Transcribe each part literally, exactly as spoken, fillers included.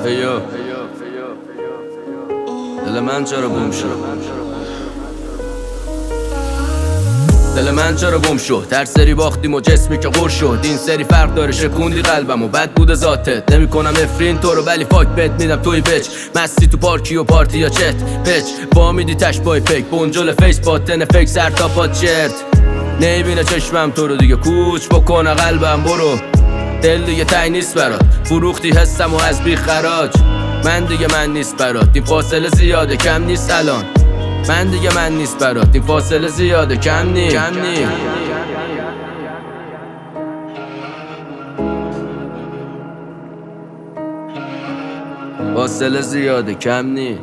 ایو دل من چرا گم شد دل من چرا گم شد هر سری باختیم و جسمی که قر شد این سری فرق داره شکوندی قلبم و بد بود ذاتت نمی کنم افرین تو رو ولی فاک بت میدم توی بچ مستی تو پارکی و پارتی یا چت بچ با میدی تش بای فیک بونجل فیس باتن فیک سر تا پا چرت نمیبینه چشمم تو رو دیگه کوچ بکنه قلبم برو دل دیگه تای نیست برات فروختی حسم و از بی خراج من دیگه من نیست برات این فاصله زیاده کم نیست الان من دیگه من نیست برات این فاصله زیاده کم نیست کم نیست فاصله زیاده کم نیست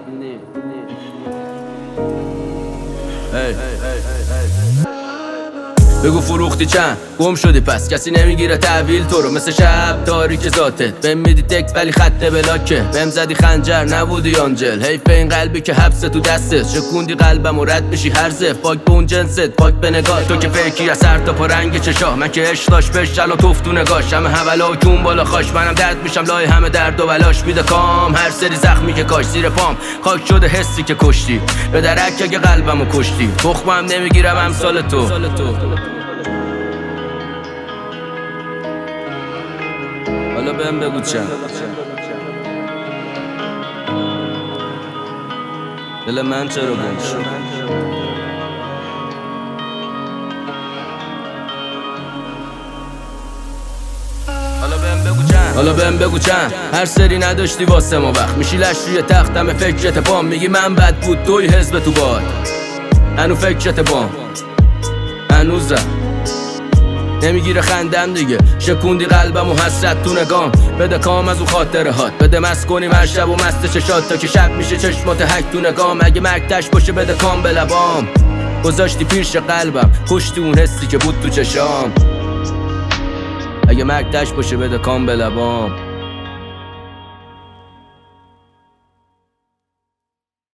بگو فروختی چند گم شدی پس کسی نمیگیره تحویل تو رو مثل شب تاریک ذاتت بهم میدی تکس ولی خط بلاکه بهم زدی خنجر نبودی آنجل حیف این قلبی که حبس تو دستت شکوندی قلبم و رد میشی هر زف پاک به اون جنست پاک به نگاه تو که فیکی از سر تا پا رنگ چشاه من که عشق داشت بشل و توف تو نگاش همه حولا و کون بالا خاش منم درد میشم لای همه درد و بلاش میده کام هر سری زخمی که کاش زیر پام خاک شده حسی که کشتی به درک اگه قلبمو کشتی تخمم نمیگیرم امثال تو حالا بهم بگو چند دل من چرا گم شد حالا بهم بگو چند حالا بهم بگو چند هر سری نداشتی واسه ما وقت میشی لش روی تختم فکرت پام میگی من بد بود دوی حزب تو باد هنو فکرت پام هنوزم نمیگیره خندم دیگه شکوندی قلبم و حسرت تو نگام بده کام از اون خاطره هات بده مست کنیم هر شب و مست چشات تا که شب میشه چشمات هک تو نگام اگه مرگتش باشه بده کام به لبام گذاشتی پیش قلبم کشتی اون حسی که بود تو چشام اگه مرگتش باشه بده کام به لبام